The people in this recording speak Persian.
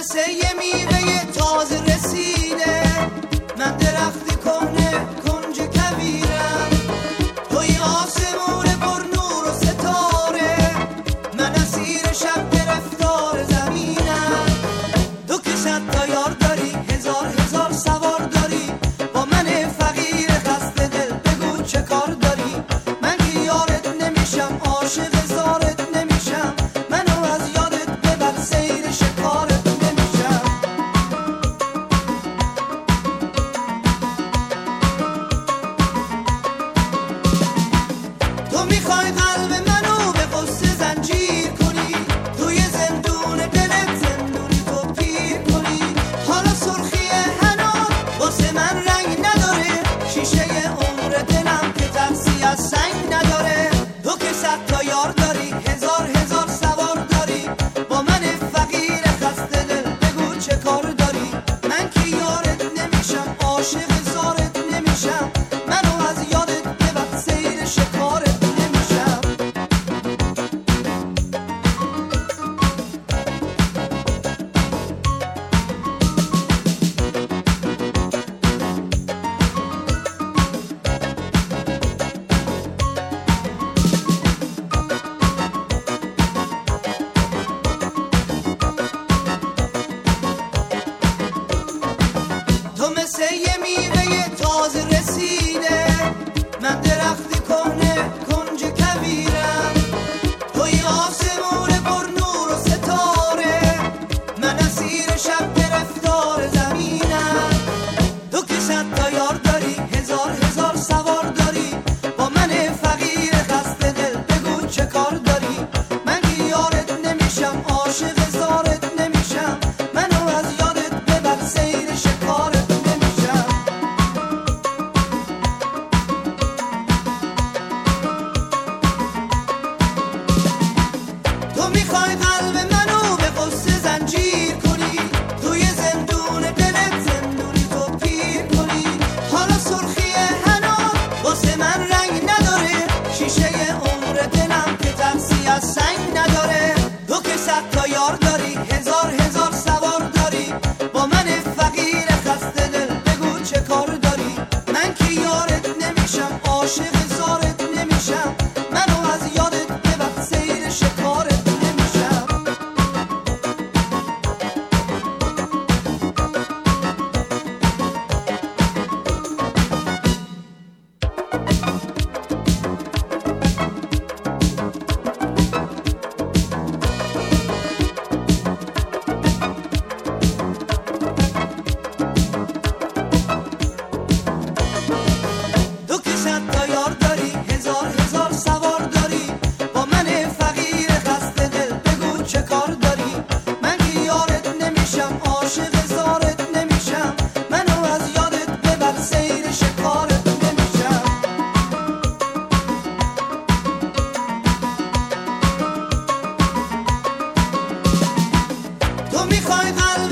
مثل یه میوه تازه رسیده، من درختی کنه کنج کویرم، توی آسمون پر نور و ستاره، من اسیر شب گرفتار زمینم. تو که 100 تا یار داری، هزار سوار داری، با من فقیر خسته دل بگو چه کار داری؟ من که یارت نمیشم، عاشق زارت نمیشم، منو از یادت ببر، سیر شکارت نمیشم. تو میخوای قلب منو به قصه زنجیر کنی، توی زندون دلت زندونی تو پیر کنی. حالا سرخی حنا واسه من رنگ نداره، شیشه عمر دلم که ترسی از سنگ نداره. تو که 100 تا یار داری، هزار سوار داری، با من فقیر خسته دل بگو چه کار داری؟ من که یارت نمیشم، عاشق زارت نمیشم، منو از یادت ببر، سیر شکارت نمیشم. تو مثل یه میوه تازه رسیده، من درختی کنه کنج کویرم، توی آسمون پر نور و ستاره، من اسیر شب گرفتار زمینم. تو که 100 تا یار داری، هزار سوار داری، با من فقیر خسته دل بگو چه کار داری؟ من که یارت نمیشم، عاشق زارت نمیشم، منو از یادت ببر، سیر شکارت نمیشم. تو میخوای قلب منو به قصه زنجیر کنی، توی زندون دلت زندونی تو پیر کنی. حالا سرخی حنا واسه من رنگ نداره، شیشه عمر دلم که ترسی از سنگ نداره. تو که 100 تا یار داری، هزار سوار داری، با من فقیر خسته دل بگو چه کار داری؟ من که یارت نمیشم، عاشق زارت نمیشم، منو از یادت ببر، سیر شکارت نمیشم. تو که 100 تا یار داری، هزار سوار داری، با من فقیر خسته دل بگو چه کار داری؟ من که یارت نمیشم، عاشق زارت نمیشم، منو از یادت ببر، سیر شکارت نمیشم. تو میخوای قلب